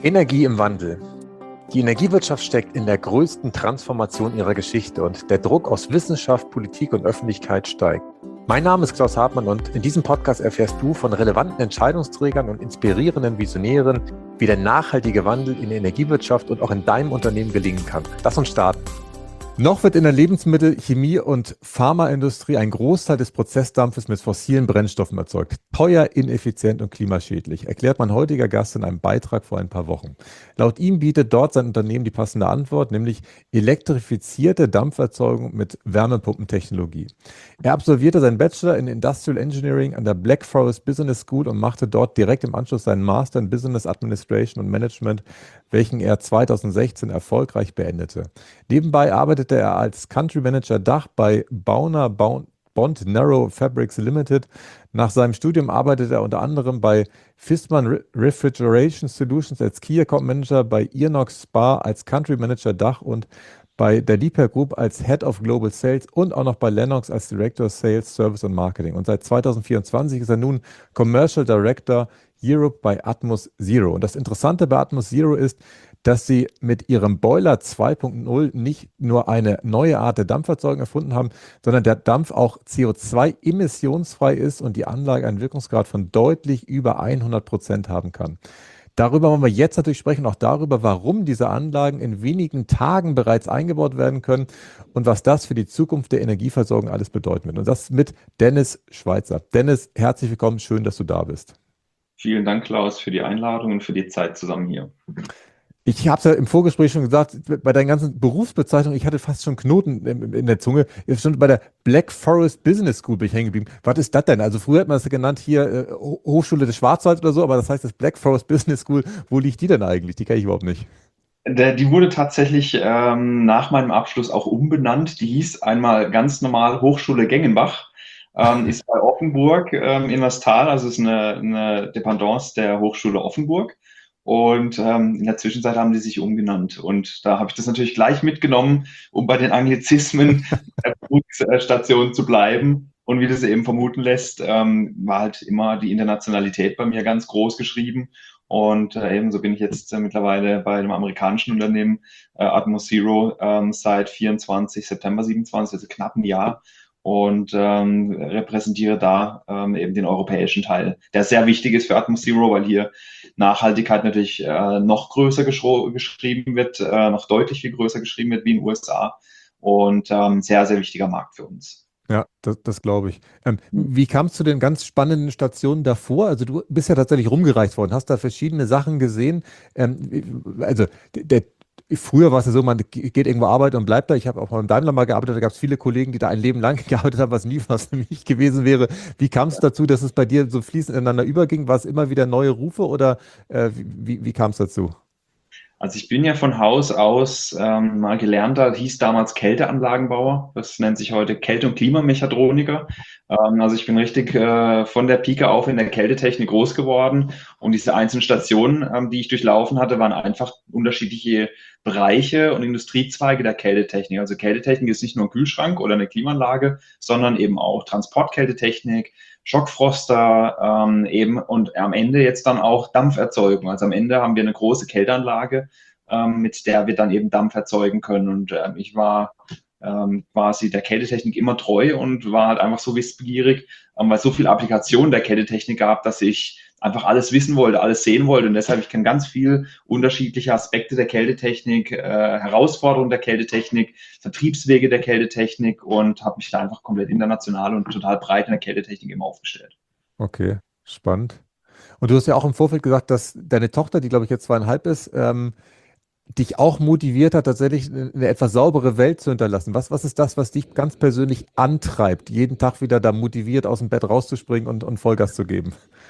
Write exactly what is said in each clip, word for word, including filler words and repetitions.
Energie im Wandel. Die Energiewirtschaft steckt in der größten Transformation ihrer Geschichte und der Druck aus Wissenschaft, Politik und Öffentlichkeit steigt. Mein Name ist Klaus Hartmann und in diesem Podcast erfährst du von relevanten Entscheidungsträgern und inspirierenden Visionären, wie der nachhaltige Wandel in der Energiewirtschaft und auch in deinem Unternehmen gelingen kann. Lass uns starten. Noch wird in der Lebensmittel-, Chemie- und Pharmaindustrie ein Großteil des Prozessdampfes mit fossilen Brennstoffen erzeugt. Teuer, ineffizient und klimaschädlich, erklärt mein heutiger Gast in einem Beitrag vor ein paar Wochen. Laut ihm bietet dort sein Unternehmen die passende Antwort, nämlich elektrifizierte Dampferzeugung mit Wärmepumpentechnologie. Er absolvierte seinen Bachelor in Industrial Engineering an der Black Forest Business School und machte dort direkt im Anschluss seinen Master in Business Administration und Management, welchen er zweitausendsechzehn erfolgreich beendete. Nebenbei arbeitete er als Country Manager Dach bei Bauner Bond Narrow Fabrics Limited. Nach seinem Studium arbeitete er unter anderem bei Fissmann Refrigeration Solutions als Key Account Manager, bei Inox Spa als Country Manager Dach und bei der Liebherr Group als Head of Global Sales und auch noch bei Lennox als Director Sales, Service und Marketing. Und seit zweitausendvierundzwanzig ist er nun Commercial Director Europe bei Atmos Zero. Und das Interessante bei Atmos Zero ist, dass sie mit ihrem Boiler zwei Punkt null nicht nur eine neue Art der Dampferzeugung erfunden haben, sondern der Dampf auch C O zwei emissionsfrei ist und die Anlage einen Wirkungsgrad von deutlich über hundert Prozent haben kann. Darüber wollen wir jetzt natürlich sprechen, auch darüber, warum diese Anlagen in wenigen Tagen bereits eingebaut werden können und was das für die Zukunft der Energieversorgung alles bedeuten wird. Und das mit Dennis Schweizer. Dennis, herzlich willkommen, schön, dass du da bist. Vielen Dank, Klaus, für die Einladung und für die Zeit zusammen hier. Ich habe es ja im Vorgespräch schon gesagt, bei deinen ganzen Berufsbezeichnungen, ich hatte fast schon Knoten in, in der Zunge. Jetzt schon bei der Black Forest Business School bin ich hängen geblieben. Was ist das denn? Also früher hat man das genannt hier äh, Hochschule des Schwarzwalds oder so, aber das heißt das Black Forest Business School. Wo liegt die denn eigentlich? Die kenne ich überhaupt nicht. Der, die wurde tatsächlich ähm, nach meinem Abschluss auch umbenannt. Die hieß einmal ganz normal Hochschule Gengenbach, ähm, ist bei Offenburg ähm, in das Tal, also ist eine, eine Dependance der Hochschule Offenburg. Und ähm, in der Zwischenzeit haben die sich umgenannt. Und da habe ich das natürlich gleich mitgenommen, um bei den Anglizismen der Berufsstation zu bleiben. Und wie das eben vermuten lässt, ähm, war halt immer die Internationalität bei mir ganz groß geschrieben. Und äh, ebenso bin ich jetzt äh, mittlerweile bei einem amerikanischen Unternehmen, äh, Atmos Zero, ähm, seit vierundzwanzig, September siebenundzwanzig, also knapp ein Jahr. Und ähm, repräsentiere da ähm, eben den europäischen Teil, der sehr wichtig ist für Atmos Zero, weil hier Nachhaltigkeit natürlich äh, noch größer geschro- geschrieben wird, äh, noch deutlich viel größer geschrieben wird wie in den U S A und ähm, sehr, sehr wichtiger Markt für uns. Ja, das, das glaube ich. Ähm, wie kamst du zu den ganz spannenden Stationen davor? Also du bist ja tatsächlich rumgereicht worden, hast da verschiedene Sachen gesehen. Ähm, also der, früher war es ja so, man geht irgendwo arbeiten und bleibt da. Ich habe auch beim Daimler mal gearbeitet, da gab es viele Kollegen, die da ein Leben lang gearbeitet haben, was nie was für mich gewesen wäre. Wie kam es dazu, dass es bei dir so fließend ineinander überging? War es immer wieder neue Rufe oder äh, wie, wie kam es dazu? Also ich bin ja von Haus aus ähm, mal gelernter, hieß damals Kälteanlagenbauer. Das nennt sich heute Kälte- und Klimamechatroniker. Ähm, also ich bin richtig äh, von der Pike auf in der Kältetechnik groß geworden. Und diese einzelnen Stationen, ähm, die ich durchlaufen hatte, waren einfach unterschiedliche Bereiche und Industriezweige der Kältetechnik. Also Kältetechnik ist nicht nur ein Kühlschrank oder eine Klimaanlage, sondern eben auch Transportkältetechnik, Schockfroster ähm, eben und am Ende jetzt dann auch Dampferzeugung. Also am Ende haben wir eine große Kälteanlage, ähm, mit der wir dann eben Dampf erzeugen können. Und ähm, ich war ähm, quasi der Kältetechnik immer treu und war halt einfach so wissbegierig, ähm, weil es so viel Applikation der Kältetechnik gab, dass ich einfach alles wissen wollte, alles sehen wollte. Und deshalb, ich kenne ganz viel unterschiedliche Aspekte der Kältetechnik, äh, Herausforderungen der Kältetechnik, Vertriebswege der Kältetechnik und habe mich da einfach komplett international und total breit in der Kältetechnik immer aufgestellt. Okay, spannend. Und du hast ja auch im Vorfeld gesagt, dass deine Tochter, die glaube ich jetzt zweieinhalb ist, ähm, dich auch motiviert hat, tatsächlich eine eine etwas saubere Welt zu hinterlassen. Was, was ist das, was dich ganz persönlich antreibt, jeden Tag wieder da motiviert aus dem Bett rauszuspringen und, und Vollgas zu geben?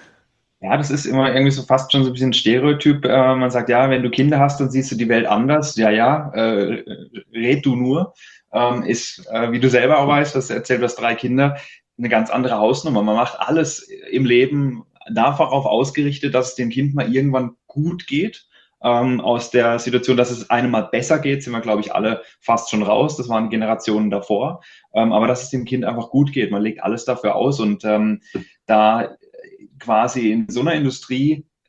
Ja, das ist immer irgendwie so fast schon so ein bisschen ein Stereotyp. Äh, man sagt, ja, wenn du Kinder hast, dann siehst du die Welt anders. Ja, ja, äh, red du nur. Ähm, ist, äh, wie du selber auch weißt, das erzählt, du hast drei Kinder, eine ganz andere Hausnummer. Man macht alles im Leben darauf ausgerichtet, dass es dem Kind mal irgendwann gut geht. Ähm, aus der Situation, dass es einem mal besser geht, sind wir, glaube ich, alle fast schon raus. Das waren Generationen davor. Ähm, aber dass es dem Kind einfach gut geht. Man legt alles dafür aus und ähm, da quasi in so einer Industrie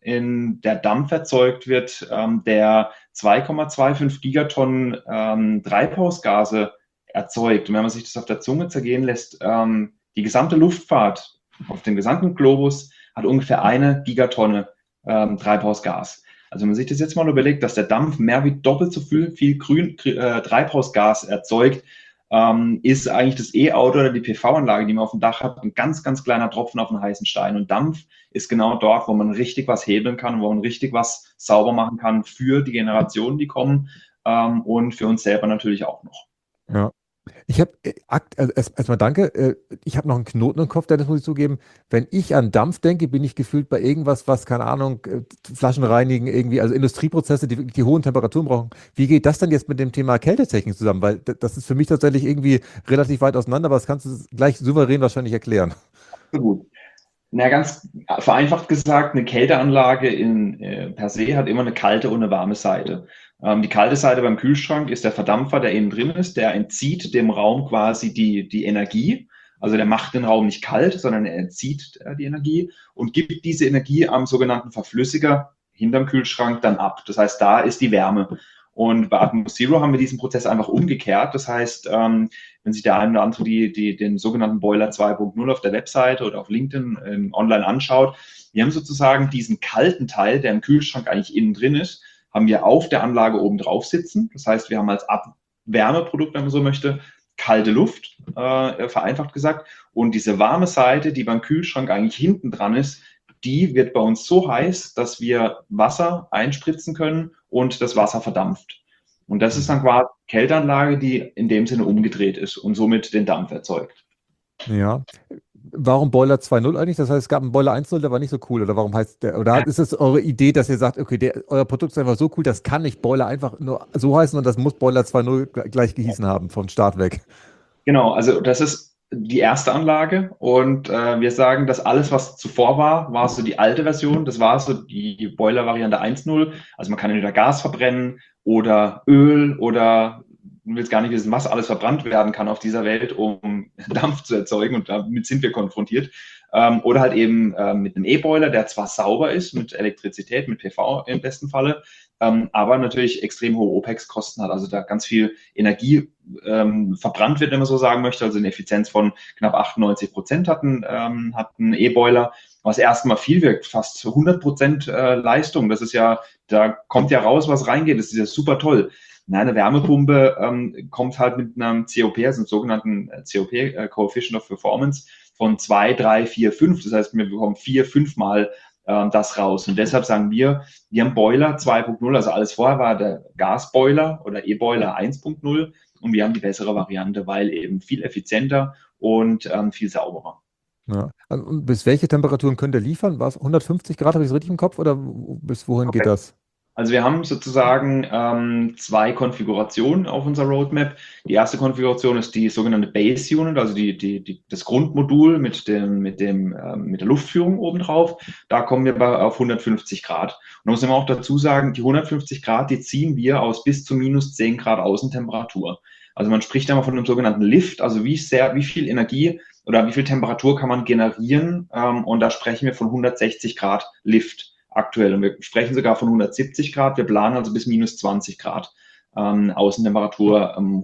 in der Dampf erzeugt wird, ähm, der zwei Komma fünfundzwanzig Gigatonnen ähm, Treibhausgase erzeugt. Und wenn man sich das auf der Zunge zergehen lässt, ähm, die gesamte Luftfahrt auf dem gesamten Globus hat ungefähr eine Gigatonne ähm, Treibhausgas. Also wenn man sich das jetzt mal überlegt, dass der Dampf mehr wie doppelt so viel, viel grün, äh, Treibhausgas erzeugt, ähm, ist eigentlich das E-Auto oder die P V-Anlage, die man auf dem Dach hat, ein ganz, ganz kleiner Tropfen auf einen heißen Stein. Und Dampf ist genau dort, wo man richtig was hebeln kann, wo man richtig was sauber machen kann für die Generationen, die kommen, ähm, und für uns selber natürlich auch noch. Ja. Ich habe, also erstmal danke, äh, ich habe noch einen Knoten im Kopf, das muss ich zugeben. Wenn ich an Dampf denke, bin ich gefühlt bei irgendwas, was, keine Ahnung, äh, Flaschen reinigen, irgendwie, also Industrieprozesse, die wirklich die hohen Temperaturen brauchen. Wie geht das dann jetzt mit dem Thema Kältetechnik zusammen? Weil das ist für mich tatsächlich irgendwie relativ weit auseinander, aber das kannst du gleich souverän wahrscheinlich erklären. So gut. Na, ganz vereinfacht gesagt, eine Kälteanlage in, äh, per se hat immer eine kalte und eine warme Seite. Ähm, die kalte Seite beim Kühlschrank ist der Verdampfer, der innen drin ist, der entzieht dem Raum quasi die, die Energie. Also der macht den Raum nicht kalt, sondern er entzieht äh, die Energie und gibt diese Energie am sogenannten Verflüssiger hinterm Kühlschrank dann ab. Das heißt, da ist die Wärme. Und bei Atmos Zero haben wir diesen Prozess einfach umgekehrt. Das heißt, ähm, wenn sich der eine oder andere die, die, den sogenannten Boiler zwei Punkt null auf der Webseite oder auf LinkedIn ähm, online anschaut, wir haben sozusagen diesen kalten Teil, der im Kühlschrank eigentlich innen drin ist, haben wir auf der Anlage oben drauf sitzen. Das heißt, wir haben als Abwärmeprodukt, wenn man so möchte, kalte Luft, äh, vereinfacht gesagt. Und diese warme Seite, die beim Kühlschrank eigentlich hinten dran ist, die wird bei uns so heiß, dass wir Wasser einspritzen können und das Wasser verdampft. Und das ist dann quasi eine Kälteanlage, die in dem Sinne umgedreht ist und somit den Dampf erzeugt. Ja. Warum Boiler zwei Punkt null eigentlich? Das heißt, es gab einen Boiler eins Punkt null, der war nicht so cool. Oder warum heißt der? Oder ist es eure Idee, dass ihr sagt, okay, der, euer Produkt ist einfach so cool, das kann nicht Boiler einfach nur so heißen und das muss Boiler zwei Punkt null gleich gehießen haben, vom Start weg? Genau, also das ist die erste Anlage und äh, wir sagen, dass alles, was zuvor war, war so die alte Version. Das war so die Boiler-Variante eins Punkt null. Also man kann entweder Gas verbrennen oder Öl oder du willst gar nicht wissen, was alles verbrannt werden kann auf dieser Welt, um Dampf zu erzeugen und damit sind wir konfrontiert. Ähm, oder halt eben äh, mit einem E-Boiler, der zwar sauber ist, mit Elektrizität, mit P V im besten Falle, ähm, aber natürlich extrem hohe OPEX-Kosten hat, also da ganz viel Energie ähm, verbrannt wird, wenn man so sagen möchte, also eine Effizienz von knapp achtundneunzig Prozent hat ein, ähm, hat ein E-Boiler, was erstmal viel wirkt, fast hundert Prozent äh, Leistung, das ist ja, da kommt ja raus, was reingeht, das ist ja super toll. Nein, eine Wärmepumpe ähm, kommt halt mit einem C O P, also einem sogenannten C O P, äh, Coefficient of Performance, von zwei, drei, vier, fünf. Das heißt, wir bekommen vier, fünfmal ähm, das raus. Und deshalb sagen wir, wir haben Boiler zwei Punkt null, also alles vorher war der Gasboiler oder E-Boiler eins Punkt null und wir haben die bessere Variante, weil eben viel effizienter und ähm, viel sauberer. Ja. Und bis welche Temperaturen könnt ihr liefern? War es hundertfünfzig Grad, habe ich es richtig im Kopf? Oder bis wohin Okay. geht das? Also wir haben sozusagen ähm, zwei Konfigurationen auf unserer Roadmap. Die erste Konfiguration ist die sogenannte Base Unit, also die, die, die, das Grundmodul mit, dem, mit, dem, ähm, mit der Luftführung obendrauf. Da kommen wir bei, auf hundertfünfzig Grad. Und da muss man auch dazu sagen, die hundertfünfzig Grad, die ziehen wir aus bis zu minus zehn Grad Außentemperatur. Also man spricht einmal von einem sogenannten Lift, also wie sehr, wie viel Energie oder wie viel Temperatur kann man generieren. Ähm, und da sprechen wir von hundertsechzig Grad Lift. Aktuell. Und wir sprechen sogar von hundertsiebzig Grad. Wir planen also bis minus zwanzig Grad ähm, Außentemperatur ähm,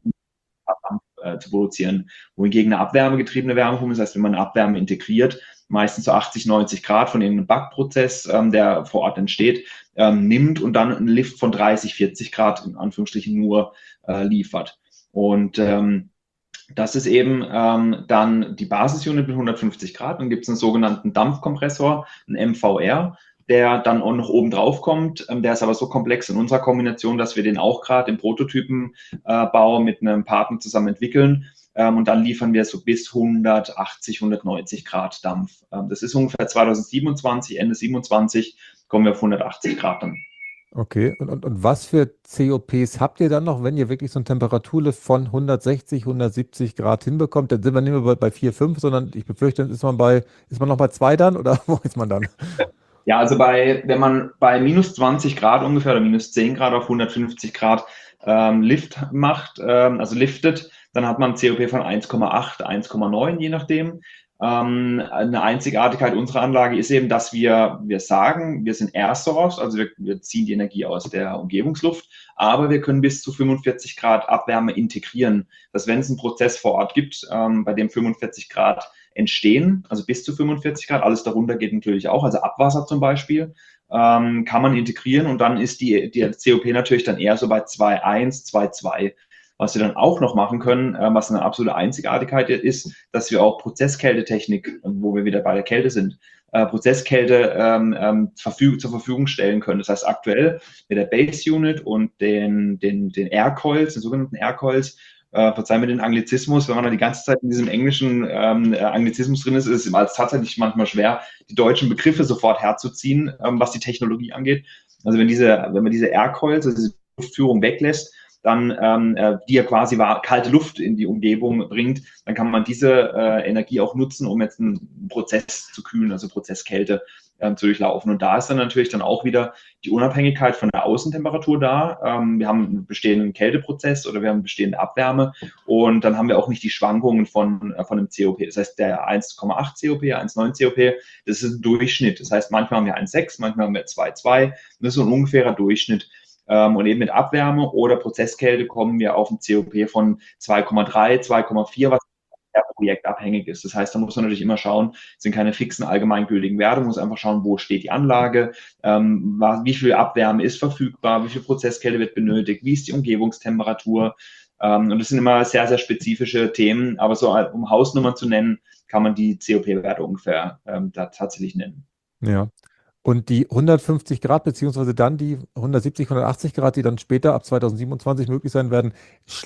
äh, zu produzieren. Wohingegen eine abwärmegetriebene Wärmepumpe, das heißt, wenn man eine Abwärme integriert, meistens so achtzig, neunzig Grad von irgendeinem Backprozess, ähm, der vor Ort entsteht, ähm, nimmt und dann einen Lift von dreißig, vierzig Grad in Anführungsstrichen nur äh, liefert. Und ähm, das ist eben ähm, dann die Basisunit mit hundertfünfzig Grad. Dann gibt es einen sogenannten Dampfkompressor, einen M V R, der dann auch noch oben drauf kommt. Der ist aber so komplex in unserer Kombination, dass wir den auch gerade im Prototypenbau mit einem Partner zusammen entwickeln. Und dann liefern wir so bis hundertachtzig, hundertneunzig Grad Dampf. Das ist ungefähr zweitausendsiebenundzwanzig, Ende siebenundzwanzig kommen wir auf hundertachtzig Grad dann. Okay, und, und, und was für C O Ps habt ihr dann noch, wenn ihr wirklich so einen Temperaturlift von hundertsechzig, hundertsiebzig Grad hinbekommt? Dann sind wir nicht mehr bei, bei vier, fünf, sondern ich befürchte, ist man bei, ist man noch bei zwei dann oder wo ist man dann? Ja, also bei, wenn man bei minus zwanzig Grad ungefähr oder minus zehn Grad auf hundertfünfzig Grad ähm, Lift macht, ähm, also liftet, dann hat man ein C O P von eins Komma acht, eins Komma neun, je nachdem. Ähm, eine Einzigartigkeit unserer Anlage ist eben, dass wir, wir sagen, wir sind Air Source, also wir, wir ziehen die Energie aus der Umgebungsluft, aber wir können bis zu fünfundvierzig Grad Abwärme integrieren. Dass wenn es einen Prozess vor Ort gibt, ähm, bei dem fünfundvierzig Grad entstehen, also bis zu fünfundvierzig Grad, alles darunter geht natürlich auch, also Abwasser zum Beispiel, ähm, kann man integrieren und dann ist die, die C O P natürlich dann eher so bei zwei Komma eins, zwei Komma zwei. Was wir dann auch noch machen können, äh, was eine absolute Einzigartigkeit ist, dass wir auch Prozesskältetechnik, wo wir wieder bei der Kälte sind, äh, Prozesskälte ähm, ähm, verfüg zur Verfügung stellen können. Das heißt, aktuell mit der Base Unit und den, den, den Air Coils, den sogenannten Air Coils, äh, verzeih mir den Anglizismus, wenn man da die ganze Zeit in diesem englischen ähm, Anglizismus drin ist, ist es tatsächlich manchmal schwer, die deutschen Begriffe sofort herzuziehen, ähm, was die Technologie angeht. Also wenn diese, wenn man diese Air Coils, also diese Luftführung weglässt, dann ähm, äh, die ja quasi war, kalte Luft in die Umgebung bringt, dann kann man diese äh, Energie auch nutzen, um jetzt einen Prozess zu kühlen, also Prozesskälte ähm, zu durchlaufen. Und da ist dann natürlich dann auch wieder die Unabhängigkeit von der Außentemperatur da. Ähm, wir haben einen bestehenden Kälteprozess oder wir haben bestehende Abwärme und dann haben wir auch nicht die Schwankungen von, äh, von dem C O P. Das heißt, der eins Komma acht C O P, eins Komma neun C O P, das ist ein Durchschnitt. Das heißt, manchmal haben wir eins Komma sechs, manchmal haben wir zwei Komma zwei. Das ist so ein ungefährer Durchschnitt. Und eben mit Abwärme oder Prozesskälte kommen wir auf ein C O P von zwei Komma drei, zwei Komma vier, was sehr projektabhängig ist. Das heißt, da muss man natürlich immer schauen, es sind keine fixen allgemeingültigen Werte, man muss einfach schauen, wo steht die Anlage, ähm, wie viel Abwärme ist verfügbar, wie viel Prozesskälte wird benötigt, wie ist die Umgebungstemperatur. Ähm, und das sind immer sehr, sehr spezifische Themen, aber so um Hausnummern zu nennen, kann man die C O P-Werte ungefähr ähm, da tatsächlich nennen. Ja. Und die hundertfünfzig Grad, beziehungsweise dann die hundertsiebzig, hundertachtzig Grad, die dann später ab zweitausendsiebenundzwanzig möglich sein werden,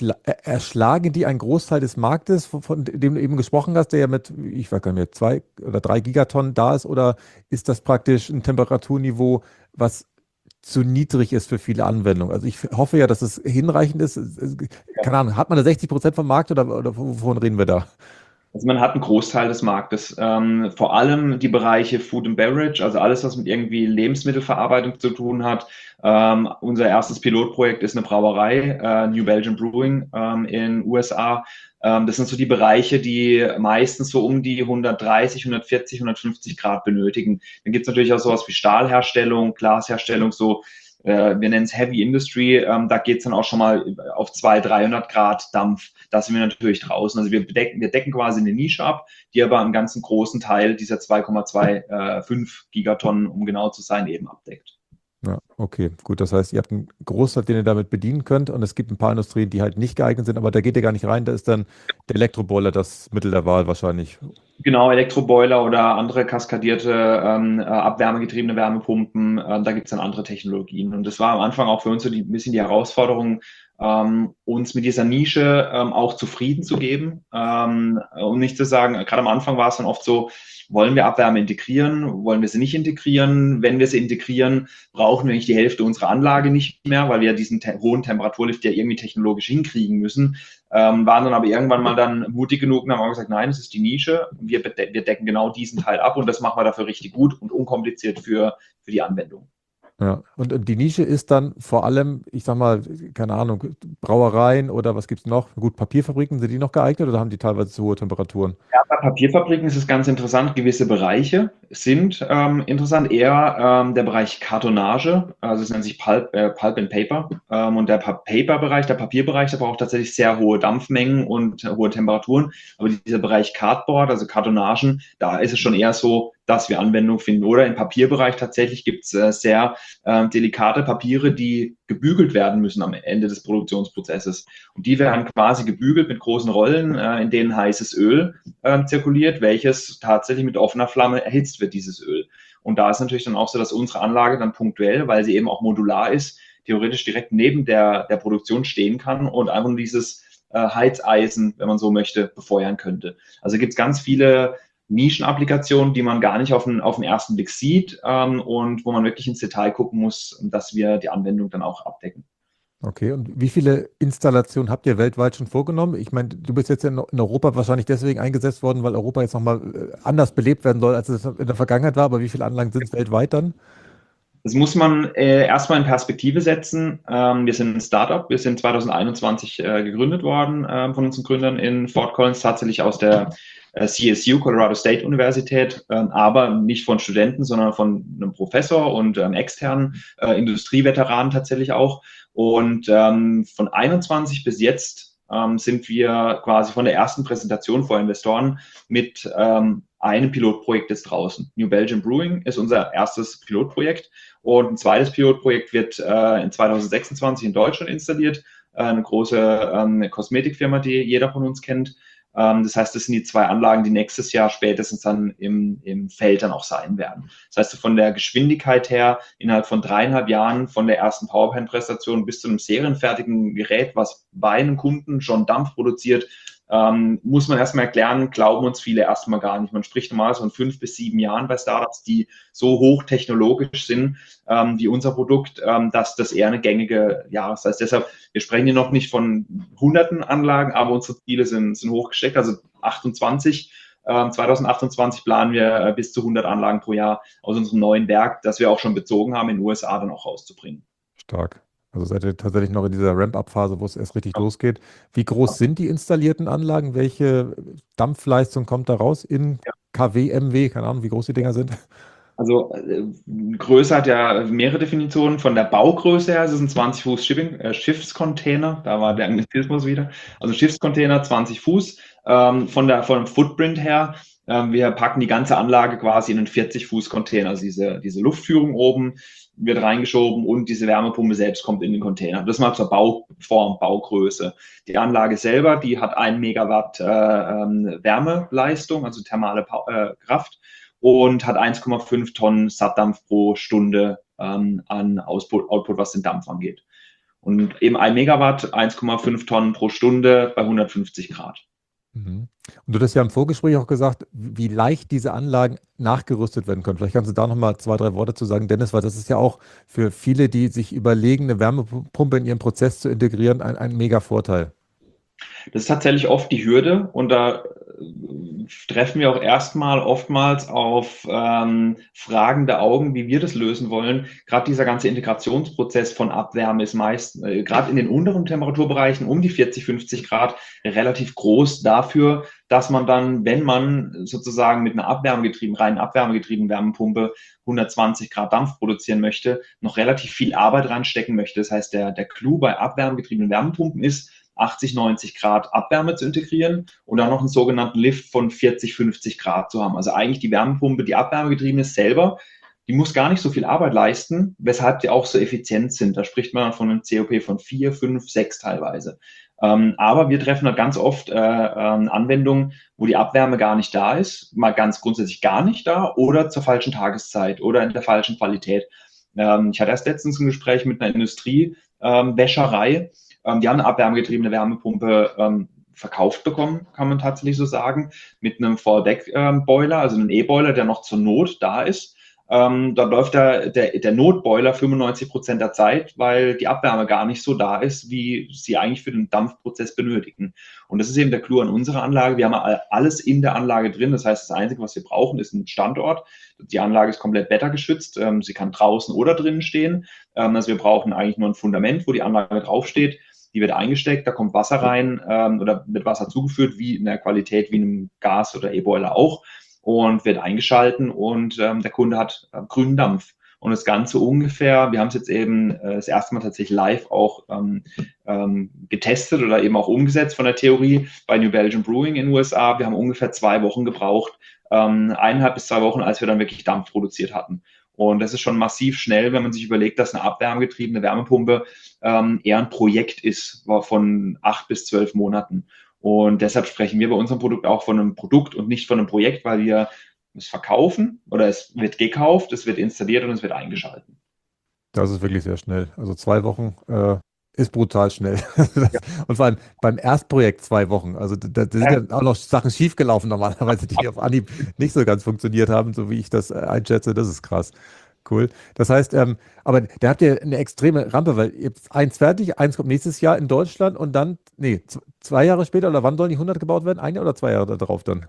erschlagen die einen Großteil des Marktes, von, von dem du eben gesprochen hast, der ja mit, ich weiß gar nicht mehr, zwei oder drei Gigatonnen da ist, oder ist das praktisch ein Temperaturniveau, was zu niedrig ist für viele Anwendungen? Also ich hoffe ja, dass es hinreichend ist. Keine Ahnung, hat man da sechzig Prozent vom Markt oder, oder wovon reden wir da? Also man hat einen Großteil des Marktes, ähm, vor allem die Bereiche Food and Beverage, also alles, was mit irgendwie Lebensmittelverarbeitung zu tun hat. Ähm, unser erstes Pilotprojekt ist eine Brauerei, äh, New Belgium Brewing ähm, in U S A. Ähm, das sind so die Bereiche, die meistens so um die hundertdreißig, hundertvierzig, hundertfünfzig Grad benötigen. Dann gibt es natürlich auch sowas wie Stahlherstellung, Glasherstellung, so wir nennen es Heavy Industry, ähm, da geht es dann auch schon mal auf zweihundert, dreihundert Grad Dampf. Da sind wir natürlich draußen. Also wir bedecken, wir decken quasi eine Nische ab, die aber einen ganzen großen Teil dieser zwei Komma fünfundzwanzig Gigatonnen, um genau zu sein, eben abdeckt. Ja, okay, gut. Das heißt, ihr habt einen Großteil, den ihr damit bedienen könnt, und es gibt ein paar Industrien, die halt nicht geeignet sind, aber da geht ihr gar nicht rein. Da ist dann der Elektroboiler das Mittel der Wahl wahrscheinlich. Genau, Elektroboiler oder andere kaskadierte, ähm, abwärmegetriebene Wärmepumpen, äh, da gibt es dann andere Technologien. Und das war am Anfang auch für uns so die, ein bisschen die Herausforderung, ähm, uns mit dieser Nische ähm, auch zufrieden zu geben ähm, und nicht zu sagen, gerade am Anfang war es dann oft so, wollen wir Abwärme integrieren, wollen wir sie nicht integrieren? Wenn wir sie integrieren, brauchen wir nicht die Hälfte unserer Anlage nicht mehr, weil wir diesen te hohen Temperaturlift ja irgendwie technologisch hinkriegen müssen. Ähm, waren dann aber irgendwann mal dann mutig genug und haben auch gesagt, nein, das ist die Nische. Wir, wir decken genau diesen Teil ab und das machen wir dafür richtig gut und unkompliziert für, für die Anwendung. Ja, und, und die Nische ist dann vor allem, ich sag mal, keine Ahnung, Brauereien oder was gibt es noch? Gut, Papierfabriken, sind die noch geeignet oder haben die teilweise zu hohe Temperaturen? Ja, bei Papierfabriken ist es ganz interessant. Gewisse Bereiche sind ähm, interessant. Eher ähm, der Bereich Kartonage, also es nennt sich Pulp, äh, Pulp and Paper. Ähm, und der Paper-Bereich, der Papierbereich, der braucht tatsächlich sehr hohe Dampfmengen und äh, hohe Temperaturen. Aber dieser Bereich Cardboard, also Kartonagen, da ist es schon eher so, dass wir Anwendung finden. Oder im Papierbereich tatsächlich gibt es äh, sehr äh, delikate Papiere, die gebügelt werden müssen am Ende des Produktionsprozesses. Und die werden quasi gebügelt mit großen Rollen, äh, in denen heißes Öl äh, zirkuliert, welches tatsächlich mit offener Flamme erhitzt wird, dieses Öl. Und da ist natürlich dann auch so, dass unsere Anlage dann punktuell, weil sie eben auch modular ist, theoretisch direkt neben der, der Produktion stehen kann und einfach nur dieses äh, Heizeisen, wenn man so möchte, befeuern könnte. Also gibt es ganz viele Nischenapplikationen, die man gar nicht auf den, auf den ersten Blick sieht ähm, und wo man wirklich ins Detail gucken muss, dass wir die Anwendung dann auch abdecken. Okay, und wie viele Installationen habt ihr weltweit schon vorgenommen? Ich meine, du bist jetzt in in Europa wahrscheinlich deswegen eingesetzt worden, weil Europa jetzt nochmal äh, anders belebt werden soll, als es in der Vergangenheit war, aber wie viele Anlagen sind es weltweit dann? Das muss man äh, erstmal in Perspektive setzen. Ähm, wir sind ein Startup. Wir sind zwanzig einundzwanzig äh, gegründet worden äh, von unseren Gründern in Fort Collins, tatsächlich aus der äh, C S U, Colorado State Universität, äh, aber nicht von Studenten, sondern von einem Professor und einem externen äh, Industrieveteranen tatsächlich auch. Und ähm, von einundzwanzig bis jetzt ähm, sind wir quasi von der ersten Präsentation vor Investoren mit ähm, einem Pilotprojekt jetzt draußen. New Belgium Brewing ist unser erstes Pilotprojekt. Und ein zweites Pilotprojekt wird äh, in zwanzig sechsundzwanzig in Deutschland installiert. Äh, eine große ähm, Kosmetikfirma, die jeder von uns kennt. Ähm, das heißt, das sind die zwei Anlagen, die nächstes Jahr spätestens dann im, im Feld dann auch sein werden. Das heißt, von der Geschwindigkeit her, innerhalb von dreieinhalb Jahren, von der ersten PowerPoint-Präsentation bis zu einem serienfertigen Gerät, was bei einem Kunden schon Dampf produziert, Ähm, muss man erstmal erklären, glauben uns viele erstmal gar nicht. Man spricht normalerweise von fünf bis sieben Jahren bei Startups, die so hochtechnologisch sind ähm, wie unser Produkt, ähm, dass das eher eine gängige Jahreszeit ist. Deshalb, wir sprechen hier noch nicht von hunderten Anlagen, aber unsere Ziele sind, sind hochgesteckt. Also achtundzwanzig, äh, zwanzig achtundzwanzig planen wir äh, bis zu hundert Anlagen pro Jahr aus unserem neuen Werk, das wir auch schon bezogen haben, in den U S A dann auch rauszubringen. Stark. Also seid ihr tatsächlich noch in dieser Ramp-up-Phase, wo es erst richtig losgeht. Wie groß sind die installierten Anlagen? Welche Dampfleistung kommt da raus in K W, M W? Keine Ahnung, wie groß die Dinger sind. Also äh, Größe hat ja mehrere Definitionen. Von der Baugröße her, es ist ein zwanzig Fuß Shipping, äh, Schiffscontainer, da war der Anglizismus wieder. Also Schiffscontainer, zwanzig Fuß. Ähm, von der, von dem Footprint her, ähm, wir packen die ganze Anlage quasi in einen vierzig Fuß Container. Also diese, diese Luftführung oben wird reingeschoben und diese Wärmepumpe selbst kommt in den Container. Das mal zur Bauform, Baugröße. Die Anlage selber, die hat ein Megawatt äh, ähm, Wärmeleistung, also thermale äh, Kraft, und hat eins Komma fünf Tonnen Sattdampf pro Stunde ähm, an Output, Output, was den Dampf angeht. Und eben ein Megawatt, eins Komma fünf Tonnen pro Stunde bei hundertfünfzig Grad. Mhm. Und du hast ja im Vorgespräch auch gesagt, wie leicht diese Anlagen nachgerüstet werden können. Vielleicht kannst du da nochmal zwei, drei Worte zu sagen, Dennis, weil das ist ja auch für viele, die sich überlegen, eine Wärmepumpe in ihren Prozess zu integrieren, ein, ein mega Vorteil. Das ist tatsächlich oft die Hürde und da treffen wir auch erstmal oftmals auf ähm, fragende Augen, wie wir das lösen wollen. Gerade dieser ganze Integrationsprozess von Abwärme ist meist, äh, gerade in den unteren Temperaturbereichen um die vierzig, fünfzig Grad, relativ groß dafür, dass man dann, wenn man sozusagen mit einer abwärmegetrieben, rein abwärmegetriebenen Wärmepumpe hundertzwanzig Grad Dampf produzieren möchte, noch relativ viel Arbeit reinstecken möchte. Das heißt, der, der Clou bei abwärmegetriebenen Wärmepumpen ist, achtzig, neunzig Grad Abwärme zu integrieren und dann noch einen sogenannten Lift von vierzig, fünfzig Grad zu haben. Also eigentlich die Wärmepumpe, die abwärmegetrieben ist selber, die muss gar nicht so viel Arbeit leisten, weshalb die auch so effizient sind. Da spricht man von einem C O P von vier, fünf, sechs teilweise. Ähm, aber wir treffen da ganz oft äh, äh, Anwendungen, wo die Abwärme gar nicht da ist, mal ganz grundsätzlich gar nicht da oder zur falschen Tageszeit oder in der falschen Qualität. Ähm, ich hatte erst letztens ein Gespräch mit einer Industriewäscherei, ähm, Ähm, die haben eine abwärmegetriebene Wärmepumpe ähm, verkauft bekommen, kann man tatsächlich so sagen, mit einem Fallback-Boiler, ähm, also einem E-Boiler, der noch zur Not da ist. Ähm, da läuft der, der, der Notboiler fünfundneunzig Prozent der Zeit, weil die Abwärme gar nicht so da ist, wie sie eigentlich für den Dampfprozess benötigen. Und das ist eben der Clou an unserer Anlage. Wir haben alles in der Anlage drin. Das heißt, das Einzige, was wir brauchen, ist ein Standort. Die Anlage ist komplett wettergeschützt. Ähm, sie kann draußen oder drinnen stehen. Ähm, also wir brauchen eigentlich nur ein Fundament, wo die Anlage draufsteht. Die wird eingesteckt, da kommt Wasser rein ähm, oder wird Wasser zugeführt, wie in der Qualität wie in einem Gas- oder E-Boiler auch, und wird eingeschalten und ähm, der Kunde hat äh, grünen Dampf. Und das Ganze ungefähr, wir haben es jetzt eben äh, das erste Mal tatsächlich live auch ähm, ähm, getestet oder eben auch umgesetzt von der Theorie bei New Belgium Brewing in den U S A. Wir haben ungefähr zwei Wochen gebraucht, ähm, eineinhalb bis zwei Wochen, als wir dann wirklich Dampf produziert hatten. Und das ist schon massiv schnell, wenn man sich überlegt, dass eine abwärmegetriebene Wärmepumpe ähm, eher ein Projekt ist von acht bis zwölf Monaten. Und deshalb sprechen wir bei unserem Produkt auch von einem Produkt und nicht von einem Projekt, weil wir es verkaufen oder es wird gekauft, es wird installiert und es wird eingeschalten. Das ist wirklich sehr schnell. Also zwei Wochen äh, ist brutal schnell. Das, und vor allem beim Erstprojekt zwei Wochen. Also da, da sind ja auch noch Sachen schiefgelaufen normalerweise, die auf Anhieb nicht so ganz funktioniert haben, so wie ich das äh, einschätze. Das ist krass. Cool. Das heißt, ähm, aber da habt ihr eine extreme Rampe, weil ihr habt eins fertig, eins kommt nächstes Jahr in Deutschland und dann, nee, zwei Jahre später, oder wann sollen die hundert gebaut werden? Ein Jahr oder zwei Jahre darauf dann?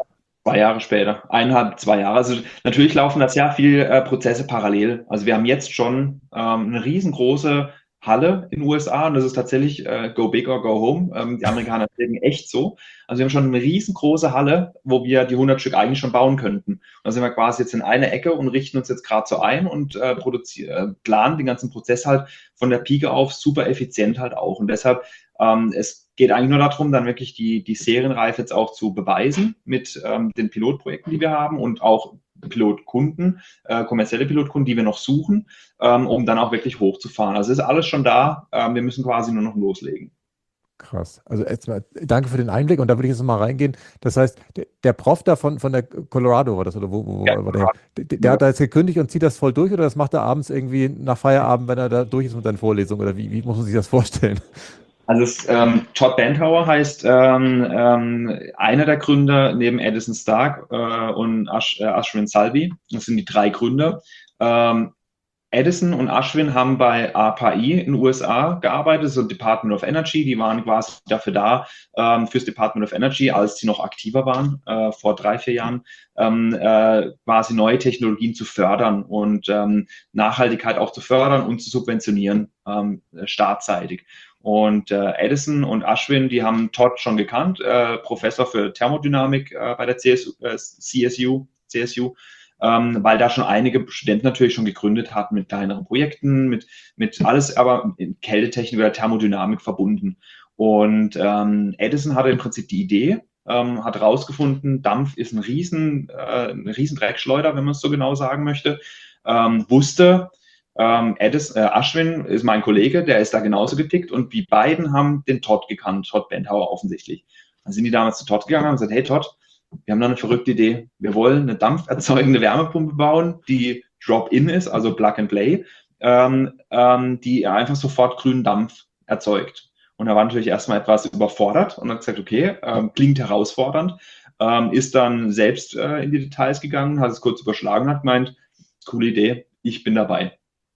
Zwei Jahre später, eineinhalb, zwei Jahre. Also natürlich laufen da sehr viele äh, Prozesse parallel. Also wir haben jetzt schon ähm, eine riesengroße Halle in den U S A und das ist tatsächlich äh, go big or go home. Ähm, die Amerikaner denken echt so. Also wir haben schon eine riesengroße Halle, wo wir die hundert Stück eigentlich schon bauen könnten. Und da sind wir quasi jetzt in einer Ecke und richten uns jetzt gerade so ein und äh, produzieren, äh, planen den ganzen Prozess halt von der Pike auf super effizient halt auch. Und deshalb ähm, es geht eigentlich nur darum, dann wirklich die, die Serienreife jetzt auch zu beweisen mit ähm, den Pilotprojekten, die wir haben und auch Pilotkunden, äh, kommerzielle Pilotkunden, die wir noch suchen, ähm, um dann auch wirklich hochzufahren. Also ist alles schon da. Ähm, wir müssen quasi nur noch loslegen. Krass. Also erstmal danke für den Einblick und da würde ich jetzt mal reingehen. Das heißt, der, der Prof da von, von der Colorado war das oder wo, wo Ja, war der? Der, der hat da jetzt gekündigt und zieht das voll durch oder das macht er abends irgendwie nach Feierabend, wenn er da durch ist mit seinen Vorlesungen oder wie, wie muss man sich das vorstellen? Also es, ähm, Todd Bantauer heißt ähm, ähm, einer der Gründer neben Edison Stark äh, und Ash, äh, Ashwin Salvi. Das sind die drei Gründer. Ähm, Edison und Ashwin haben bei A P A I in den U S A gearbeitet, so Department of Energy. Die waren quasi dafür da, ähm, fürs Department of Energy, als sie noch aktiver waren, äh, vor drei, vier Jahren, ähm, äh, quasi neue Technologien zu fördern und ähm, Nachhaltigkeit auch zu fördern und zu subventionieren, ähm, staatsseitig. Und äh, Edison und Ashwin, die haben Todd schon gekannt, äh, Professor für Thermodynamik äh, bei der C S U, äh, C S U, C S U ähm, weil da schon einige Studenten natürlich schon gegründet hatten mit kleineren Projekten, mit, mit alles aber in Kältetechnik oder Thermodynamik verbunden. Und ähm, Edison hatte im Prinzip die Idee, ähm, hat herausgefunden, Dampf ist ein riesen, äh, ein riesen Dreckschleuder, wenn man es so genau sagen möchte, ähm, wusste, ähm, Edison, äh, Ashwin ist mein Kollege, der ist da genauso getickt und die beiden haben den Todd gekannt, Todd Bantauer offensichtlich. Dann sind die damals zu Todd gegangen und gesagt, hey Todd, wir haben da eine verrückte Idee. Wir wollen eine dampferzeugende Wärmepumpe bauen, die Drop-in ist, also Plug-and-Play, ähm, ähm, die einfach sofort grünen Dampf erzeugt. Und er war natürlich erstmal etwas überfordert und hat gesagt, okay, ähm, klingt herausfordernd, ähm, ist dann selbst äh, in die Details gegangen, hat es kurz überschlagen, hat gemeint, coole Idee, ich bin dabei.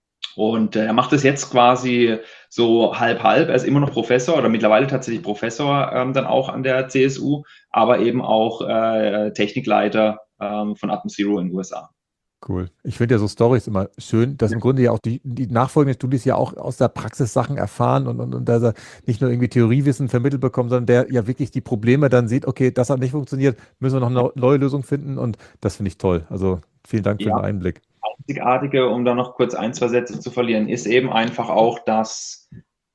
Und äh, er macht das jetzt quasi so halb-halb. Er ist immer noch Professor oder mittlerweile tatsächlich Professor ähm, dann auch an der C S U, aber eben auch äh, Technikleiter ähm, von Atmosphero in den U S A. Cool. Ich finde ja so Stories immer schön, dass im Grunde ja auch die, die nachfolgenden Studis ja auch aus der Praxis Sachen erfahren und, und, und dass er nicht nur irgendwie Theoriewissen vermittelt bekommt, sondern der ja wirklich die Probleme dann sieht, okay, das hat nicht funktioniert, müssen wir noch eine neue Lösung finden und das finde ich toll. Also vielen Dank für den Ja, Einblick. einzigartige, um da noch kurz ein, zwei Sätze zu verlieren, ist eben einfach auch, dass